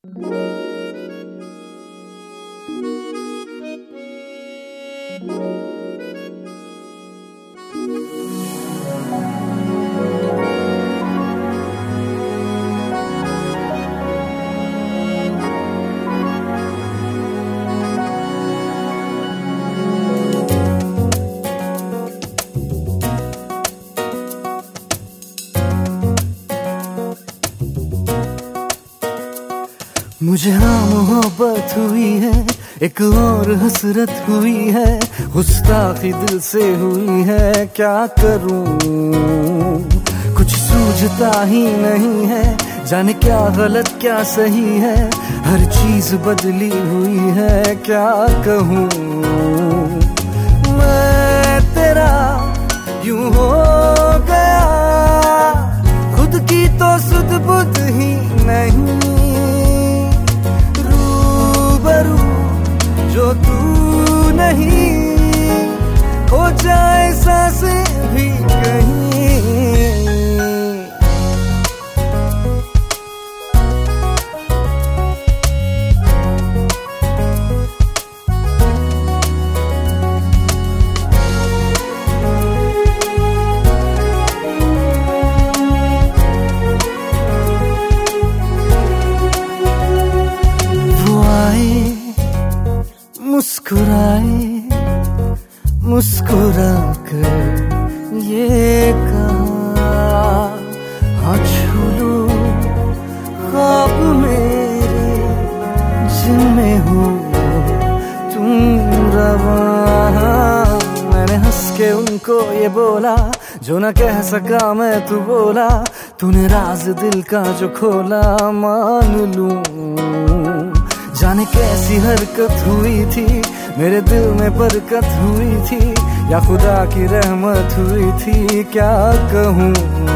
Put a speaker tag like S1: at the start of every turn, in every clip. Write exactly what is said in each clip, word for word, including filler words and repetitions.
S1: मुझे हाँ मोहब्बत हुई है, एक और हसरत हुई है, गुस्ताखी दिल से हुई है, क्या करूं कुछ सूझता ही नहीं है, जाने क्या गलत क्या सही है, हर चीज बदली हुई है, क्या कहूं मैं तेरा यूं हो गया, खुद की तो सुध बुध ही नहीं, जो तू नहीं हो जाए सांसें भी कहीं। वो आए मुस्कुराए मुस्कुरा कर ये कहा, हाँ छू लो ख्वाब मेरे जिनमें हो तुम रवा। मैंने हंस के उनको ये बोला जो न कह सका मैं, तू बोला तूने राज दिल का जो खोला, मान लूं जाने कैसी हरकत हुई थी, मेरे दिल में बरकत हुई थी, या खुदा की रहमत हुई थी, क्या कहूँ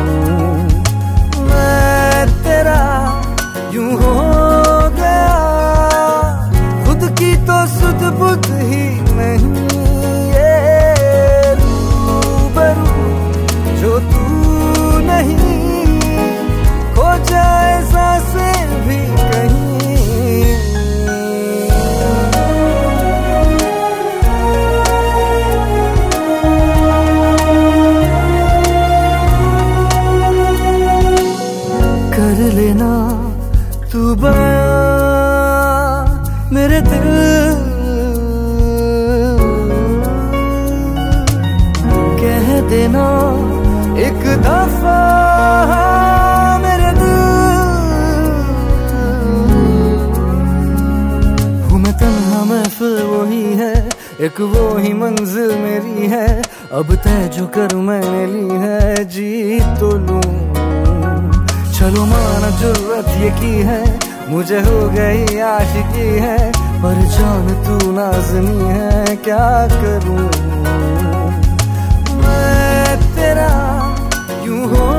S1: मैं तेरा यूं हो गया, खुद की तो सुध बुध ही नहीं, ये रूबरू जो तू नहीं खो जाए सांसें भी कहीं। कर लेना तू बयां मेरे दिल, कह देना एक दफा मेरे दिल, हूँ मैं तन्हा महफिल वही है, एक वो ही मंजिल मेरी है, अब तय जो कर मैंने ली है, जी तो लूं चलो माना जुर्रत ये की है, मुझे हो गई आशिकी है, पर जान तू नाज़नी है, क्या करूं मैं तेरा यूं हो